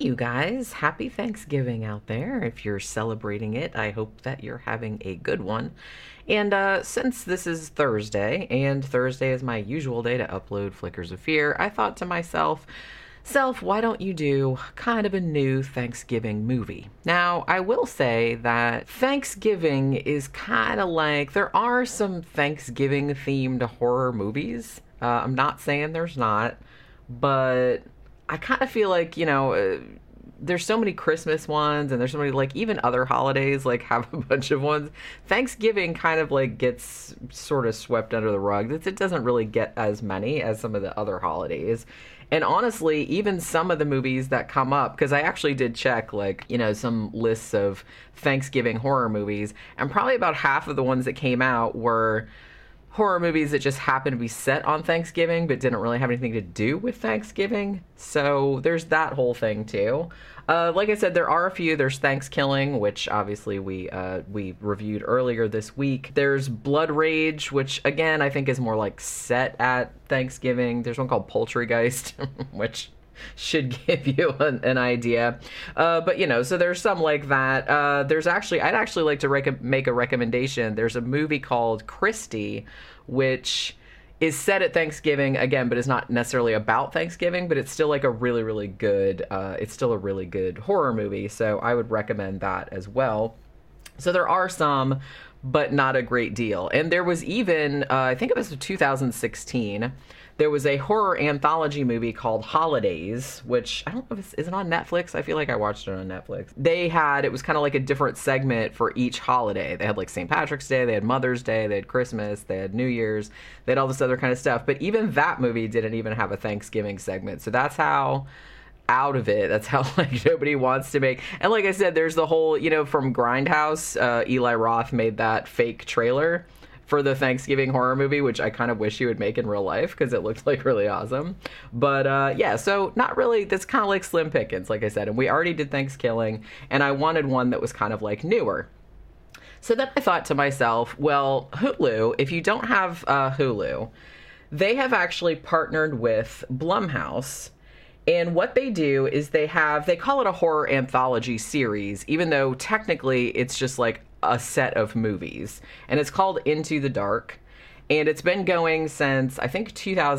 you guys. Happy Thanksgiving out there. If you're celebrating it, I hope that you're having a good one. And since this is Thursday, and Thursday is my usual day to upload Flickers of Fear, I thought to myself, why don't you do kind of a new Thanksgiving movie? Now, I will say that Thanksgiving is kind of like, there are some Thanksgiving-themed horror movies. I'm not saying there's not, but I kind of feel like, there's so many Christmas ones and there's so many, like, even other holidays, like, have a bunch of ones. Thanksgiving kind of, like, gets sort of swept under the rug. It doesn't really get as many as some of the other holidays. And honestly, even some of the movies that come up, because I actually did check, like, some lists of Thanksgiving horror movies, and probably about half of the ones that came out were horror movies that just happened to be set on Thanksgiving but didn't really have anything to do with Thanksgiving. So there's that whole thing too. Like I said, there are a few. There's Thanksgiving, which obviously we reviewed earlier this week. There's Blood Rage, which again I think is more like set at Thanksgiving. There's one called Poultrygeist, which should give you an idea. But so there's some like that. I'd actually like to make a recommendation. There's a movie called Christy, which is set at Thanksgiving again, but it's not necessarily about Thanksgiving, but it's still like a really, really good, it's still a really good horror movie. So I would recommend that as well. So there are some, but not a great deal. And there was even, I think it was 2016, there was a horror anthology movie called Holidays, which I don't know if is it on Netflix? I feel like I watched it on Netflix. It was kind of like a different segment for each holiday. They had like St. Patrick's Day, they had Mother's Day, they had Christmas, they had New Year's, they had all this other kind of stuff. But even that movie didn't even have a Thanksgiving segment. So that's how out of it. That's how like nobody wants to make. And like I said, there's the whole, from Grindhouse, Eli Roth made that fake trailer for the Thanksgiving horror movie, which I kind of wish he would make in real life because it looked like really awesome. But so not really, that's kind of like slim pickings, like I said. And we already did Thanksgiving, and I wanted one that was kind of like newer. So then I thought to myself, well, Hulu, if you don't have Hulu, they have actually partnered with Blumhouse. And what they do is they call it a horror anthology series, even though technically it's just like a set of movies. And it's called Into the Dark. And it's been going since, I think,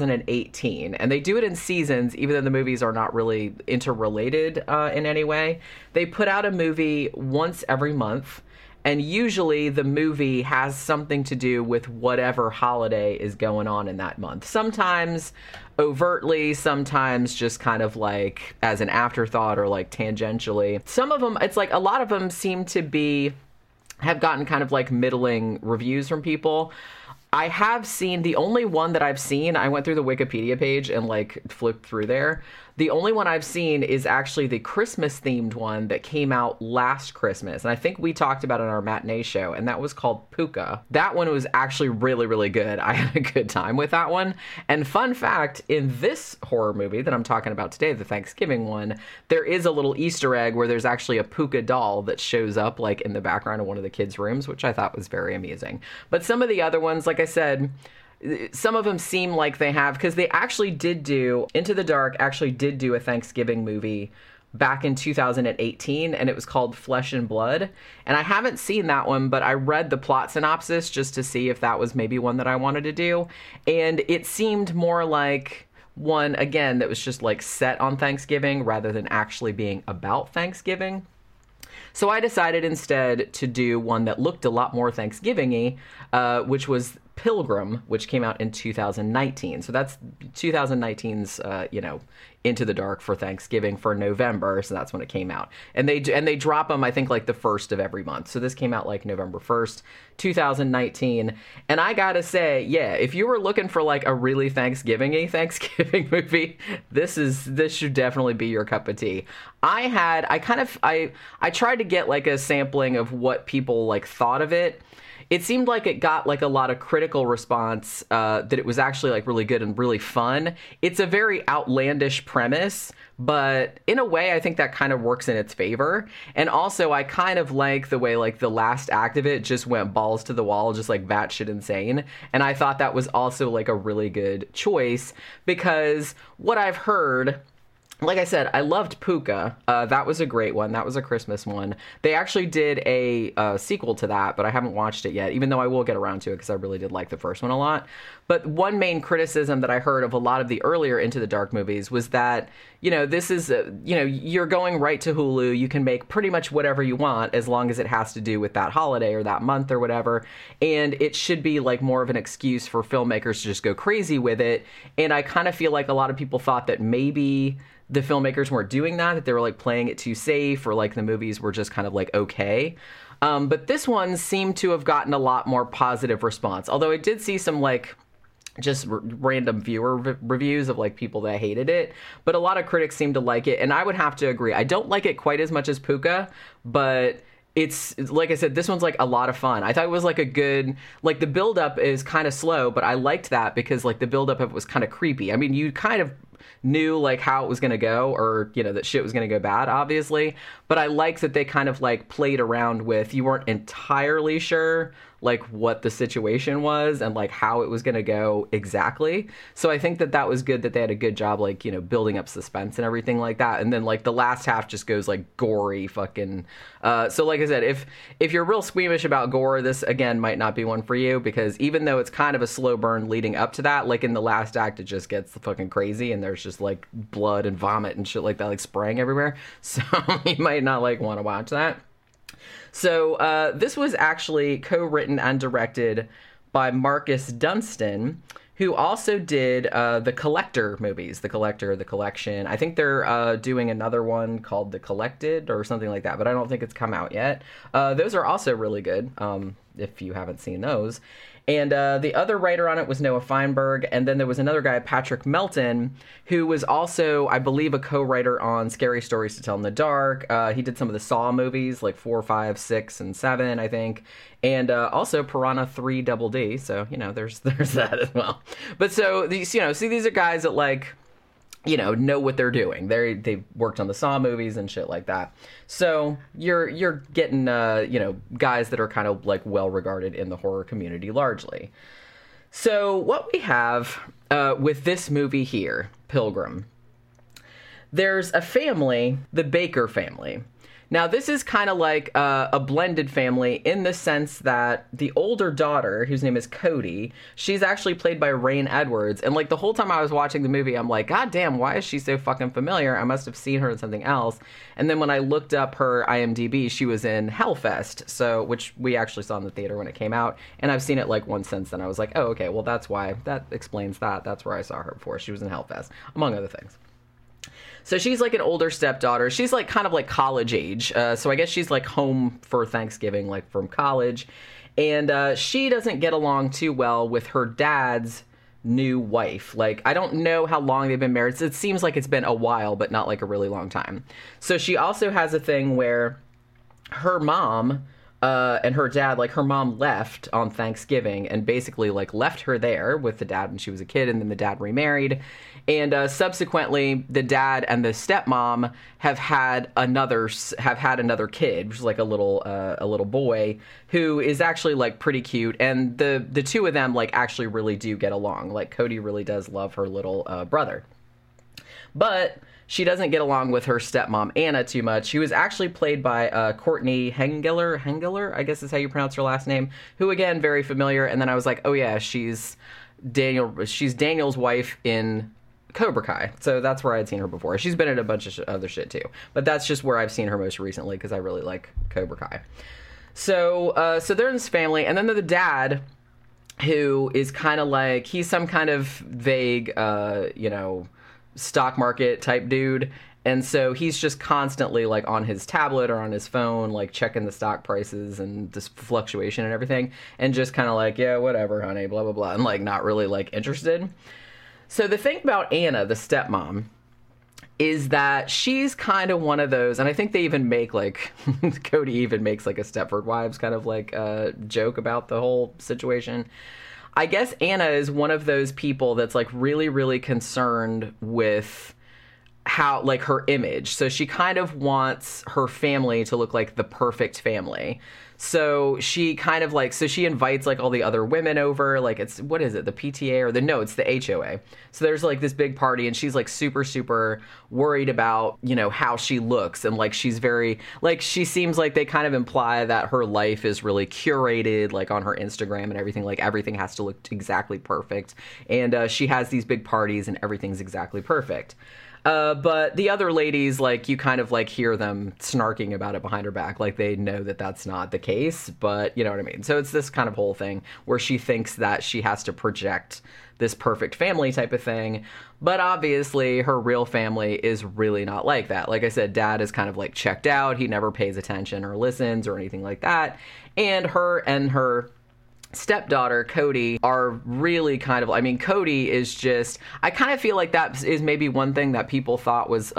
2018. And they do it in seasons, even though the movies are not really interrelated in any way. They put out a movie once every month. And usually the movie has something to do with whatever holiday is going on in that month. Sometimes overtly, sometimes just kind of like as an afterthought or like tangentially. Some of them, it's like a lot of them seem to have gotten kind of like middling reviews from people. I have seen, the only one that I've seen, I went through the Wikipedia page and like flipped through there. The only one I've seen is actually the Christmas themed one that came out last Christmas. And I think we talked about it on our matinee show, and that was called Puka. That one was actually really, really good. I had a good time with that one. And fun fact, in this horror movie that I'm talking about today, the Thanksgiving one, there is a little Easter egg where there's actually a Puka doll that shows up like in the background of one of the kids' rooms, which I thought was very amusing. But some of the other ones, like I said, some of them seem like they have, because they actually did do, Into the Dark actually did do a Thanksgiving movie back in 2018, and it was called Flesh and Blood. And I haven't seen that one, but I read the plot synopsis just to see if that was maybe one that I wanted to do. And it seemed more like one, again, that was just like set on Thanksgiving rather than actually being about Thanksgiving. So I decided instead to do one that looked a lot more Thanksgiving-y, which was Pilgrim, which came out in 2019. So that's 2019's, Into the Dark for Thanksgiving for November. So that's when it came out. And they drop them, I think, like the first of every month. So this came out like November 1st, 2019. And I gotta say, yeah, if you were looking for like a really Thanksgiving-y Thanksgiving movie, this should definitely be your cup of tea. I tried to get like a sampling of what people like thought of it. It seemed like it got like a lot of critical response, that it was actually like really good and really fun. It's a very outlandish premise, but in a way I think that kind of works in its favor. And also I kind of like the way like the last act of it just went balls to the wall, just like batshit insane. And I thought that was also like a really good choice, because what I've heard like I said, I loved Puka. That was a great one. That was a Christmas one. They actually did a sequel to that, but I haven't watched it yet, even though I will get around to it because I really did like the first one a lot. But one main criticism that I heard of a lot of the earlier Into the Dark movies was that, this is, you're going right to Hulu. You can make pretty much whatever you want as long as it has to do with that holiday or that month or whatever. And it should be like more of an excuse for filmmakers to just go crazy with it. And I kind of feel like a lot of people thought that maybe the filmmakers weren't doing that they were like playing it too safe, or like the movies were just kind of like okay. But this one seemed to have gotten a lot more positive response, although I did see some like just random viewer reviews of like people that hated it, but a lot of critics seem to like it, and I would have to agree. I don't like it quite as much as Puka, but it's like I said, this one's like a lot of fun. I thought it was like a good, like the build up is kind of slow, but I liked that because like the build up of it was kind of creepy. I mean, you kind of knew like how it was going to go, or that shit was going to go bad, obviously, but I liked that they kind of like played around with, you weren't entirely sure like what the situation was and like how it was going to go exactly. So I think that was good, that they had a good job like building up suspense and everything like that. And then like the last half just goes like gory fucking so like I said, if you're real squeamish about gore, this again might not be one for you, because even though it's kind of a slow burn leading up to that, like in the last act it just gets fucking crazy and there's just like blood and vomit and shit like that, like spraying everywhere. So you might not like want to watch that. So this was actually co-written and directed by Marcus Dunstan, who also did the Collector movies, The Collector, The Collection. I think they're doing another one called The Collected or something like that, but I don't think it's come out yet. Those are also really good, if you haven't seen those. And the other writer on it was Noah Feinberg, and then there was another guy, Patrick Melton, who was also, I believe, a co-writer on Scary Stories to Tell in the Dark. He did some of the Saw movies, like 4, 5, 6, and 7, I think, and also Piranha 3 Double D. So there's that as well. But so these, see, these are guys that like, know what they're doing. They've worked on the Saw movies and shit like that. So you're getting guys that are kind of like well regarded in the horror community largely. So what we have with this movie here, Pilgrim, there's a family, the Baker family. Now, this is kind of like a blended family in the sense that the older daughter, whose name is Cody, she's actually played by Rain Edwards. And like the whole time I was watching the movie, I'm like, God damn, why is she so fucking familiar? I must have seen her in something else. And then when I looked up her IMDb, she was in Hellfest, which we actually saw in the theater when it came out. And I've seen it like once since then. I was like, oh, okay, well, that's why. That explains that. That's where I saw her before. She was in Hellfest, among other things. So she's like an older stepdaughter. She's like kind of like college age. So I guess she's like home for Thanksgiving, like from college. And she doesn't get along too well with her dad's new wife. Like, I don't know how long they've been married. So it seems like it's been a while, but not like a really long time. So she also has a thing where her mom and her dad, like her mom left on Thanksgiving and basically like left her there with the dad when she was a kid, and then the dad remarried. And subsequently, the dad and the stepmom have had another kid, which is like a little boy who is actually like pretty cute. And the two of them like actually really do get along. Like Cody really does love her little brother, but she doesn't get along with her stepmom Anna too much. She was actually played by Courtney Hengeler, I guess is how you pronounce her last name. Who again, very familiar. And then I was like, oh yeah, she's Daniel's wife in Cobra Kai. So that's where I'd seen her before. She's been in a bunch of other shit too, but that's just where I've seen her most recently because I really like Cobra Kai. So they're in this family, and then the dad, who is kind of like, he's some kind of vague, stock market type dude. And so he's just constantly like on his tablet or on his phone, like checking the stock prices and this fluctuation and everything. And just kind of like, yeah, whatever, honey, blah, blah, blah. And like not really like interested. So the thing about Anna, the stepmom, is that she's kind of one of those, and I think they even make like, Cody even makes like a Stepford Wives kind of like joke about the whole situation. I guess Anna is one of those people that's like really, really concerned with how, like, her image. So she kind of wants her family to look like the perfect family. So she kind of like, so she invites like all the other women over, like it's, what is it, the PTA or it's the HOA. So there's like this big party and she's like super, super worried about, you know, how she looks. And like, she's very, like, she seems like they kind of imply that her life is really curated, like on her Instagram and everything, like everything has to look exactly perfect. And she has these big parties and everything's exactly perfect. But the other ladies, like, you kind of, like, hear them snarking about it behind her back. Like, they know that that's not the case, but you know what I mean? So it's this kind of whole thing where she thinks that she has to project this perfect family type of thing. But obviously, her real family is really not like that. Like I said, dad is kind of, like, checked out. He never pays attention or listens or anything like that. And her stepdaughter Cody are really kind of, I mean, Cody is just, I kind of feel like that is maybe one thing that people thought was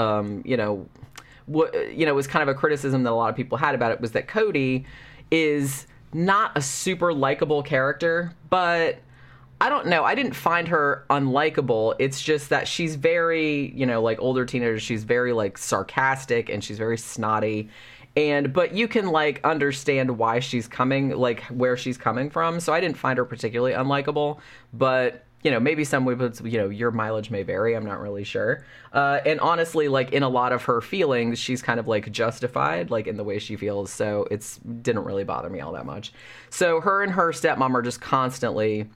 was kind of a criticism that a lot of people had about it, was that Cody is not a super likable character, but I don't know, I didn't find her unlikable. It's just that she's very, like older teenagers, she's very like sarcastic and she's very snotty. But you can, like, understand why she's coming, like, where she's coming from. So I didn't find her particularly unlikable. But, maybe some people, your mileage may vary. I'm not really sure. And honestly, like, in a lot of her feelings, she's kind of, like, justified, like, in the way she feels. So it didn't really bother me all that much. So her and her stepmom are just constantly,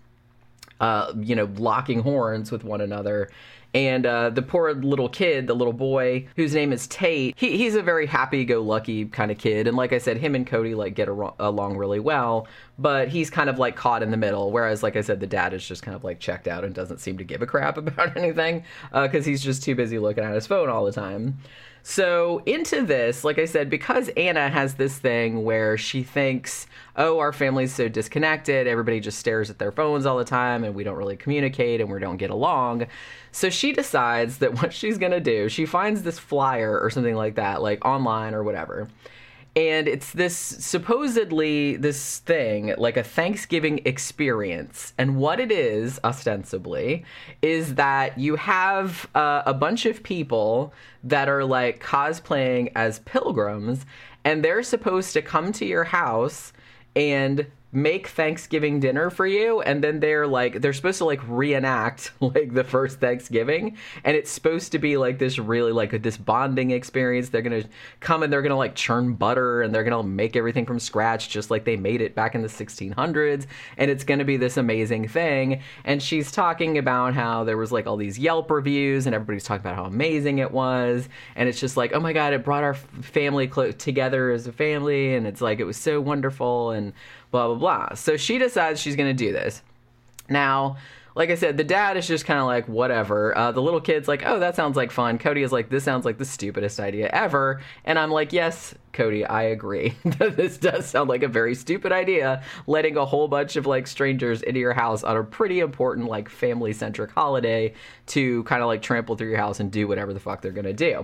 locking horns with one another. And the poor little kid, the little boy, whose name is Tate, he's a very happy-go-lucky kind of kid. And like I said, him and Cody, like, get along really well. But he's kind of, like, caught in the middle. Whereas, like I said, the dad is just kind of, like, checked out and doesn't seem to give a crap about anything. Because he's just too busy looking at his phone all the time. So into this, like I said, because Anna has this thing where she thinks, oh, our family's so disconnected, everybody just stares at their phones all the time and we don't really communicate and we don't get along. So she decides that what she's going to do, she finds this flyer or something like that, like online or whatever. And it's supposedly this thing, like a Thanksgiving experience. And what it is, ostensibly, is that you have a bunch of people that are like cosplaying as pilgrims, and they're supposed to come to your house and make Thanksgiving dinner for you, and then they're supposed to like reenact like the first Thanksgiving, and it's supposed to be like this really like this bonding experience. They're gonna come and they're gonna like churn butter and they're gonna make everything from scratch just like they made it back in the 1600s, and it's gonna be this amazing thing. And she's talking about how there was like all these Yelp reviews and everybody's talking about how amazing it was, and it's just like, oh my god, it brought our family together as a family, and it's like it was so wonderful and blah, blah, blah. So she decides she's going to do this. Now, like I said, the dad is just kind of like, whatever. The little kid's like, oh, that sounds like fun. Cody is like, this sounds like the stupidest idea ever. And I'm like, yes, Cody, I agree. This does sound like a very stupid idea, letting a whole bunch of like strangers into your house on a pretty important like family-centric holiday to kind of like trample through your house and do whatever the fuck they're going to do.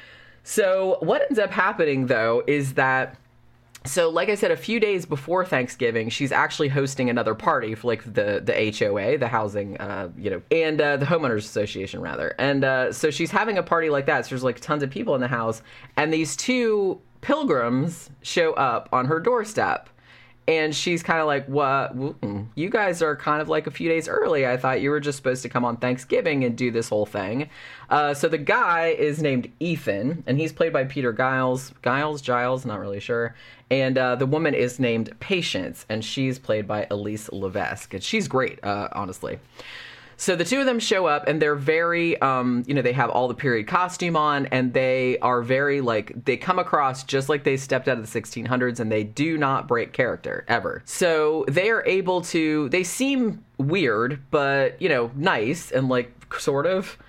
So what ends up happening, though, is that, so like I said, a few days before Thanksgiving, she's actually hosting another party for like the HOA, the housing, and the homeowners association rather. And so she's having a party like that. So there's like tons of people in the house, and these two pilgrims show up on her doorstep. And she's kind of like, what? You guys are kind of like a few days early. I thought you were just supposed to come on Thanksgiving and do this whole thing. So the guy is named Ethan, and he's played by Peter Giles, not really sure. And the woman is named Patience, and she's played by Elise Levesque. And she's great, honestly. So the two of them show up, and they're very, they have all the period costume on, and they are very, like, they come across just like they stepped out of the 1600s, and they do not break character, ever. So they are able to, they seem weird, but, nice, and, like, sort of.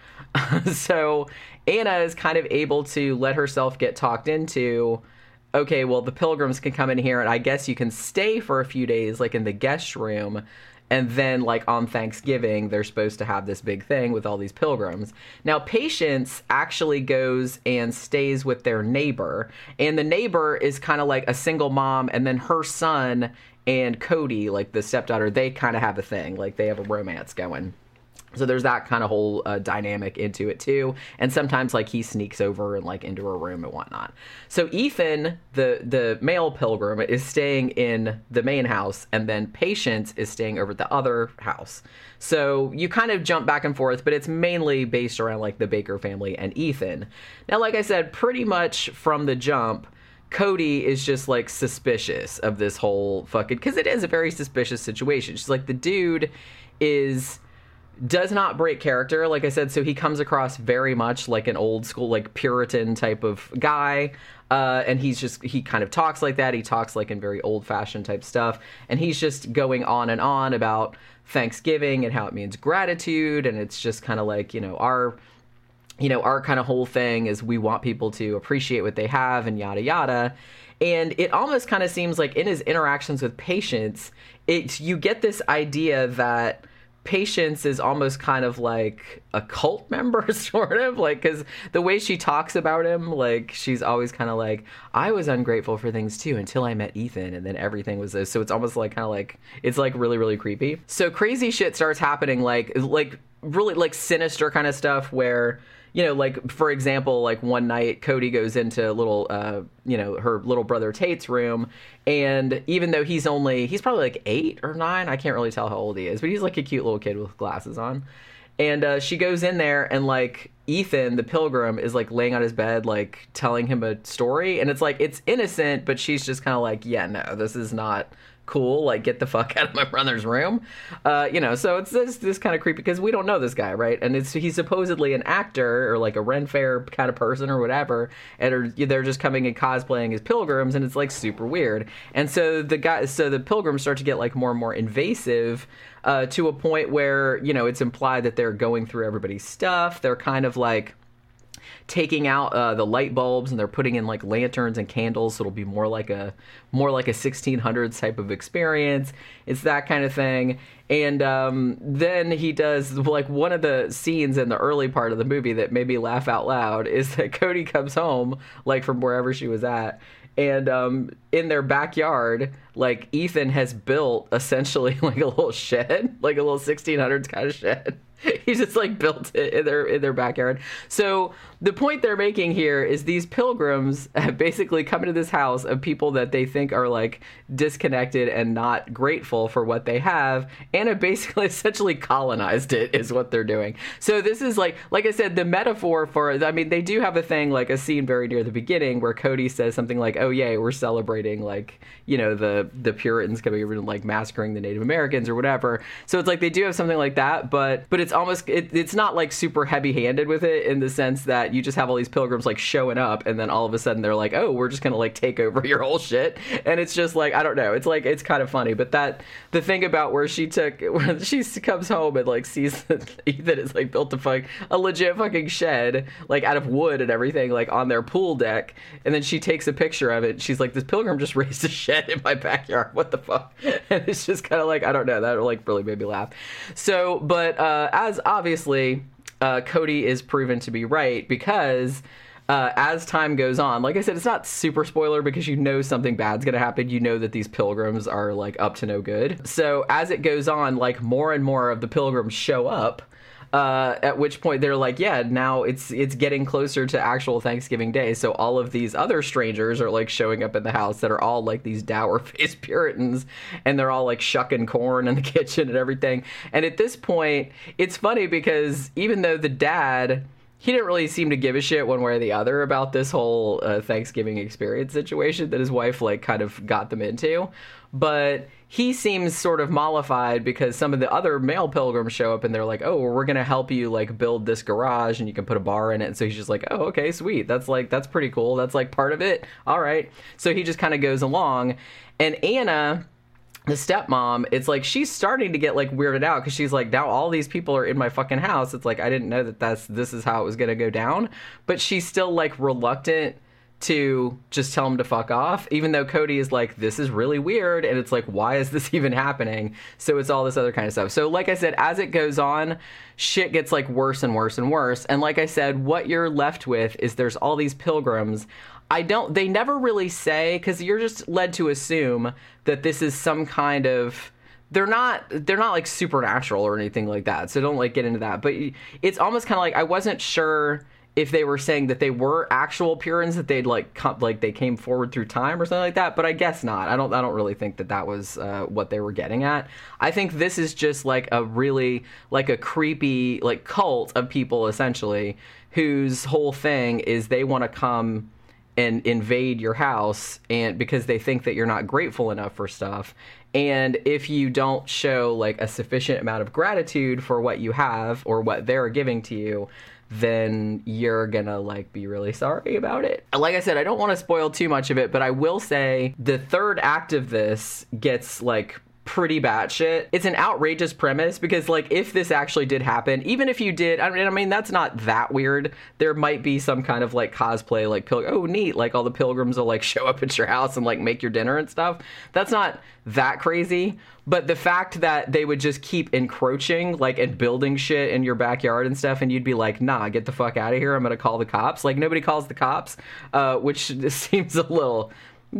So Anna is kind of able to let herself get talked into, okay, well, the pilgrims can come in here, and I guess you can stay for a few days, like, in the guest room. And then, like, on Thanksgiving, they're supposed to have this big thing with all these pilgrims. Now, Patience actually goes and stays with their neighbor. And the neighbor is kind of like a single mom. And then her son and Cody, like the stepdaughter, they kind of have a thing. Like, they have a romance going. So there's that kind of whole dynamic into it too, and sometimes like he sneaks over and like into a room and whatnot. So Ethan, the male pilgrim, is staying in the main house, and then Patience is staying over at the other house. So you kind of jump back and forth, but it's mainly based around like the Baker family and Ethan. Now, like I said, pretty much from the jump, Cody is just like suspicious of this whole fucking, because it is a very suspicious situation. She's like, the dude does not break character, like I said, so he comes across very much like an old school, like Puritan type of guy, and he kind of talks like that. He talks like in very old-fashioned type stuff, and he's just going on and on about Thanksgiving and how it means gratitude, and it's just kind of like, our kind of whole thing is we want people to appreciate what they have and yada yada. And it almost kind of seems like in his interactions with Patience, you get this idea that Patience is almost kind of like a cult member, sort of, like, because the way she talks about him, like, she's always kind of like, I was ungrateful for things too until I met Ethan, and then everything was this. So it's almost like kind of like, it's like really, really creepy. So crazy shit starts happening, like really like sinister kind of stuff where, like, for example, like one night Cody goes into little, her little brother Tate's room, and even though he's probably like 8 or 9, I can't really tell how old he is, but he's like a cute little kid with glasses on. And she goes in there, and like Ethan, the pilgrim, is like laying on his bed, like telling him a story, and it's like, it's innocent, but she's just kind of like, yeah, no, this is not cool, like, get the fuck out of my brother's room. So it's this kind of creepy, because we don't know this guy, right? And he's supposedly an actor or like a Ren Fair kind of person or whatever, and they're just coming and cosplaying as pilgrims, and it's like super weird. And so the pilgrims start to get like more and more invasive, to a point where, it's implied that they're going through everybody's stuff. They're kind of like taking out the light bulbs, and they're putting in like lanterns and candles, so it'll be more like a 1600s type of experience. It's that kind of thing. And then he does, like, one of the scenes in the early part of the movie that made me laugh out loud is that Cody comes home, like, from wherever she was at, and in their backyard, like, Ethan has built essentially like a little shed, like a little 1600s kind of shed. He just like built it in their backyard. So the point they're making here is these pilgrims have basically come into this house of people that they think are like disconnected and not grateful for what they have, and have basically essentially colonized it, is what they're doing. So this is like I said, the metaphor for, I mean, they do have a thing, like a scene very near the beginning where Cody says something like, oh yeah, we're celebrating, like, the Puritans coming over and like massacring the Native Americans or whatever. So it's like they do have something like that, but it's almost, it's not like super heavy-handed with it, in the sense that you just have all these pilgrims like showing up, and then all of a sudden they're like, oh, we're just gonna like take over your whole shit. And it's just like, I don't know, it's like, it's kind of funny. But the thing about when she comes home and like sees that Ethan is like built a legit fucking shed, like out of wood and everything, like on their pool deck, and then she takes a picture of it, she's like, this pilgrim just raised a shed in my backyard, what the fuck? And it's just kind of like, I don't know, that like really made me laugh. So, but as obviously Cody is proven to be right, because as time goes on, like I said, it's not super spoiler, because something bad's gonna happen. That these pilgrims are like up to no good. So as it goes on, like more and more of the pilgrims show up, at which point they're like, yeah, now it's getting closer to actual Thanksgiving Day, so all of these other strangers are like showing up in the house that are all like these dour-faced Puritans, and they're all like shucking corn in the kitchen and everything. And at this point, it's funny, because even though the dad, he didn't really seem to give a shit one way or the other about this whole Thanksgiving experience situation that his wife like kind of got them into, but he seems sort of mollified because some of the other male pilgrims show up, and they're like, oh, well, we're gonna help you like build this garage, and you can put a bar in it. And so he's just like, oh, okay, sweet, that's pretty cool, that's like part of it, all right. So he just kind of goes along. And Anna, the stepmom, it's like she's starting to get like weirded out, because she's like, now all these people are in my fucking house. It's like, I didn't know this is how it was gonna go down. But she's still like reluctant to just tell him to fuck off, even though Cody is like, this is really weird, and it's like, why is this even happening? So it's all this other kind of stuff. So like I said, as it goes on, shit gets like worse and worse and worse. And like I said, what you're left with is there's all these pilgrims. They never really say, because you're just led to assume that this is some kind of they're not like supernatural or anything like that, so don't like get into that. But it's almost kind of like I wasn't sure if they were saying that they were actual Purins, that they'd like they came forward through time or something like that, but I guess not. I don't really think that was what they were getting at. I think this is just like a really like a creepy like cult of people essentially whose whole thing is they want to come and invade your house, and because they think that you're not grateful enough for stuff. And if you don't show like a sufficient amount of gratitude for what you have or what they're giving to you, then you're gonna like be really sorry about it. Like I said, I don't want to spoil too much of it, but I will say the third act of this gets like pretty batshit. It's an outrageous premise because like if this actually did happen, even if you did, I mean that's not that weird. There might be some kind of like cosplay, like oh neat, like all the pilgrims will like show up at your house and like make your dinner and stuff. That's not that crazy. But the fact that they would just keep encroaching, like, and building shit in your backyard and stuff, and you'd be like, nah, get the fuck out of here, I'm gonna call the cops. Like, nobody calls the cops, which seems a little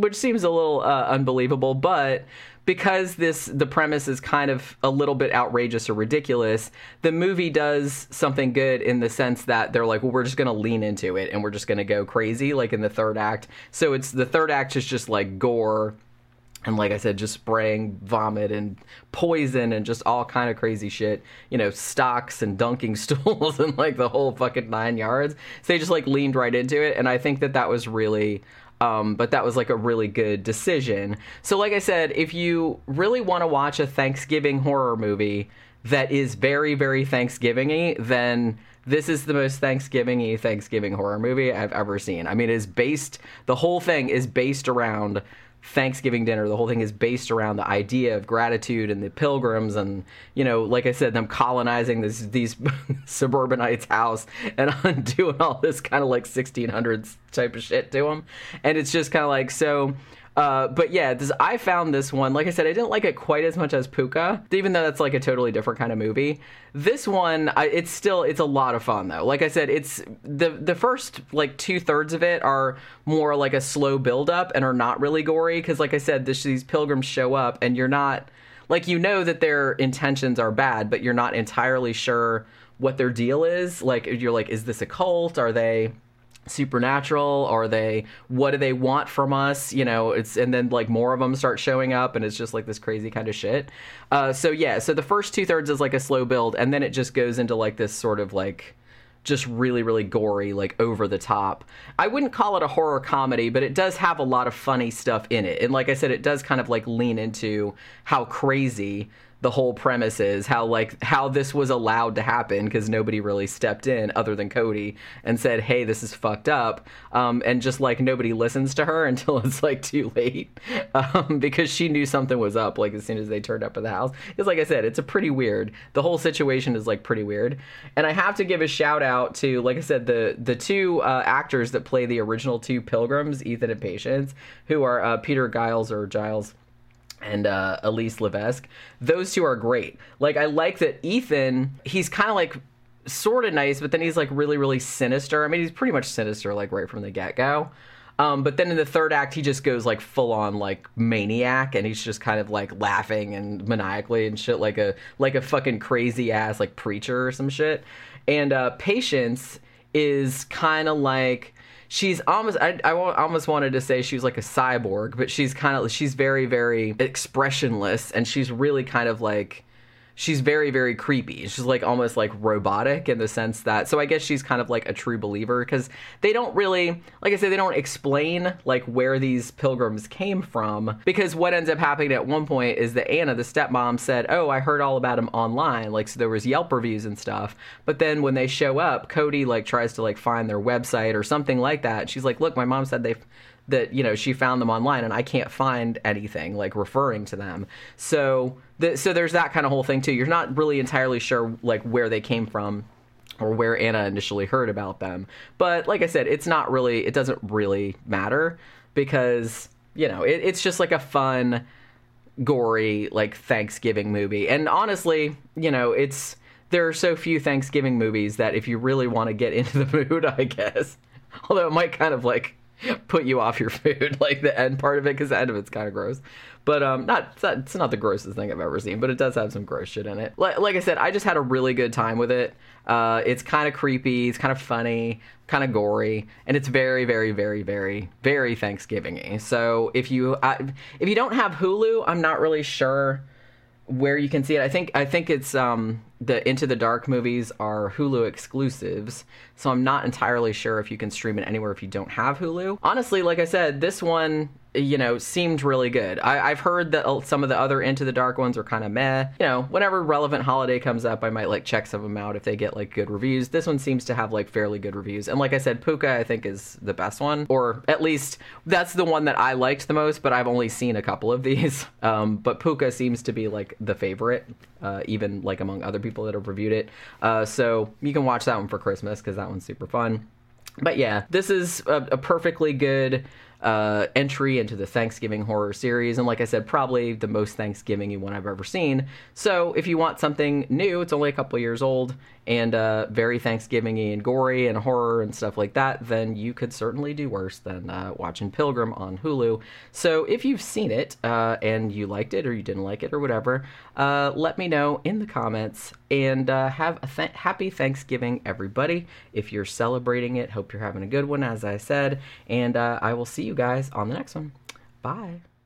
unbelievable. But because the premise is kind of a little bit outrageous or ridiculous, the movie does something good in the sense that they're like, well, we're just gonna lean into it, and we're just gonna go crazy, like, in the third act. So the third act is just, like, gore, and like I said, just spraying vomit and poison and just all kind of crazy shit, you know, stocks and dunking stools and like the whole fucking 9 yards. So they just like leaned right into it. And I think that was really, but that was like a really good decision. So like I said, if you really want to watch a Thanksgiving horror movie that is very, very Thanksgiving-y, then this is the most Thanksgiving-y Thanksgiving horror movie I've ever seen. I mean, the whole thing is based around Thanksgiving dinner. The whole thing is based around the idea of gratitude and the pilgrims and, you know, like I said, them colonizing these suburbanites' house and doing all this kind of like 1600s type of shit to them. And it's just kind of like, so... but yeah, I found this one, like I said, I didn't like it quite as much as Puka, even though that's like a totally different kind of movie. This one, it's a lot of fun though. Like I said, it's the first like 2/3 of it are more like a slow build up and are not really gory. Cause like I said, these pilgrims show up and you're not like, you know that their intentions are bad, but you're not entirely sure what their deal is. Like, you're like, is this a cult? Are they supernatural? What do they want from us? You know, and then like more of them start showing up and it's just like this crazy kind of shit. So the first 2/3 is like a slow build, and then it just goes into like this sort of like just really, really gory, like over the top. I wouldn't call it a horror comedy, but it does have a lot of funny stuff in it. And like I said, it does kind of like lean into how crazy the whole premise is, how this was allowed to happen because nobody really stepped in other than Cody and said, hey, this is fucked up, and just like nobody listens to her until it's like too late, because she knew something was up like as soon as they turned up at the house. Because like I said, it's a pretty weird, the whole situation is like pretty weird. And I have to give a shout out to, like I said, the two actors that play the original two pilgrims, Ethan and Patience, who are Peter Giles and Elise Levesque. Those two are great. Like, I like that Ethan, he's kind of like sort of nice, but then he's like really, really sinister. I mean, he's pretty much sinister like right from the get-go. But then in the third act, he just goes like full on like maniac, and he's just kind of like laughing and maniacally and shit like a fucking crazy ass like preacher or some shit. And Patience is kind of like, she's almost, I almost wanted to say she was like a cyborg, but she's very, very expressionless, and she's really kind of like, she's very, very creepy. She's like almost like robotic in the sense that, so I guess she's kind of like a true believer, because they don't really, like I said, they don't explain like where these pilgrims came from, because what ends up happening at one point is that Anna, the stepmom, said, oh, I heard all about him online, like, so there was Yelp reviews and stuff. But then when they show up, Cody like tries to like find their website or something like that. She's like, look, my mom said that, you know, she found them online and I can't find anything like referring to them. So there's that kind of whole thing too. You're not really entirely sure like where they came from or where Anna initially heard about them. But like I said, it doesn't really matter, because, you know, it's just like a fun, gory, like Thanksgiving movie. And honestly, you know, there are so few Thanksgiving movies that if you really want to get into the mood, I guess, although it might kind of like put you off your food, like the end part of it, because the end of it's kind of gross. But it's not the grossest thing I've ever seen, but it does have some gross shit in it. Like I said, I just had a really good time with it. It's kind of creepy, it's kind of funny, kind of gory, and it's very, very, very, very, very Thanksgiving-y. So if you don't have Hulu, I'm not really sure where you can see it. I think it's the Into the Dark movies are Hulu exclusives, so I'm not entirely sure if you can stream it anywhere if you don't have Hulu. Honestly, like I said, this one, seemed really good. I've heard that some of the other Into the Dark ones are kind of meh. Whenever relevant holiday comes up, I might check some of them out if they get good reviews. This one seems to have fairly good reviews. And like I said, Puka I think is the best one, or at least that's the one that I liked the most, but I've only seen a couple of these. But Puka seems to be the favorite, even among other people that have reviewed it. So you can watch that one for Christmas because that one's super fun. But yeah, this is a perfectly good entry into the Thanksgiving horror series, and like I said, probably the most Thanksgiving-y one I've ever seen. So if you want something new, it's only a couple years old, and very Thanksgiving-y and gory and horror and stuff like that, then you could certainly do worse than watching Pilgrim on Hulu. So if you've seen it and you liked it or you didn't like it or whatever, let me know in the comments, and have a happy Thanksgiving, everybody. If you're celebrating it, hope you're having a good one, as I said, and I will see you guys on the next one. Bye.